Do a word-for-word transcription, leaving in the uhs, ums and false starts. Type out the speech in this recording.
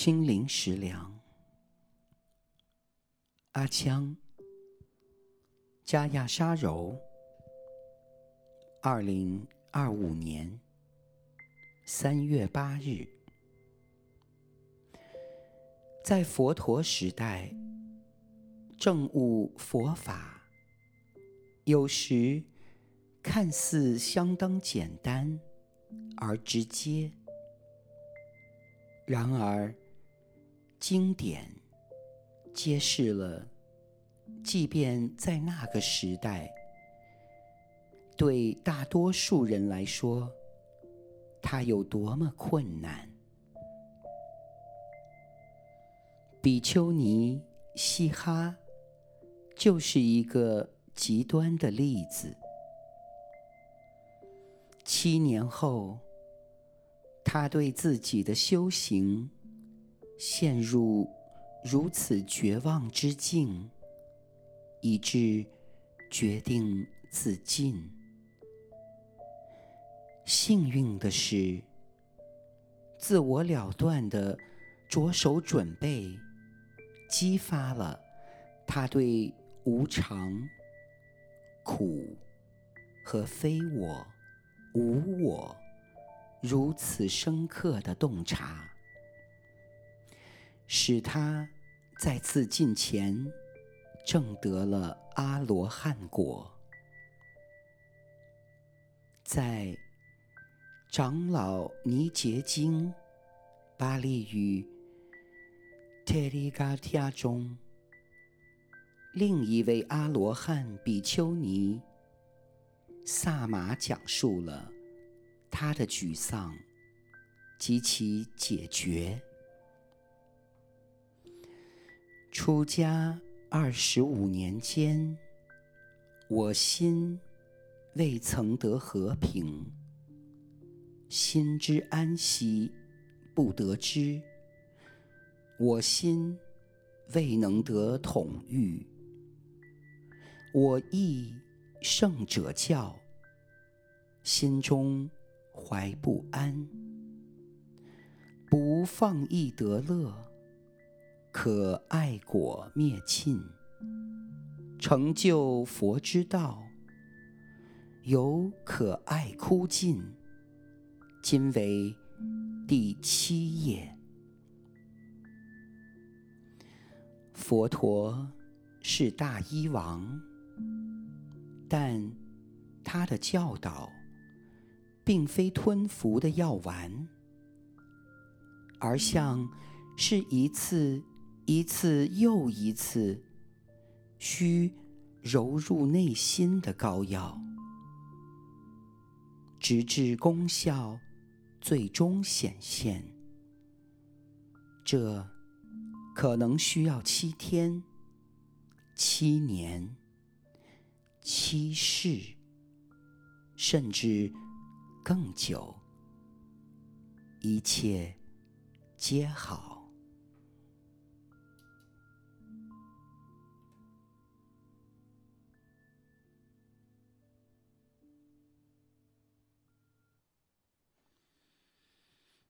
心灵食粮。阿羌，加亚沙柔，二零二五年三月八日。在佛陀时代，证悟佛法有时看似相当简单而直接，然而经典揭示了，即便在那个时代，对大多数人来说，它有多么困难。比丘尼希哈就是一个极端的例子。七年后，他对自己的修行陷入如此绝望之境，以致决定自尽。幸运的是，自我了断的着手准备激发了他对无常、苦和非我、无我如此深刻的洞察，使他在自尽前证得了阿罗汉果。在长老尼结经巴利语 Therigatha 中，另一位阿罗汉比丘尼萨玛讲述了他的沮丧及其解决。出家二十五年间，我心未曾得和平，心之安息不得知，我心未能得统御，我亦圣者教，心中怀不安，不放逸得乐，可爱果灭尽，成就佛之道，犹可爱枯尽。今为第七页。佛陀是大医王，但他的教导并非吞服的药丸，而像是一次一次又一次需揉入内心的膏药，直至功效最终显现。这可能需要七天、七年、七世，甚至更久。一切皆好。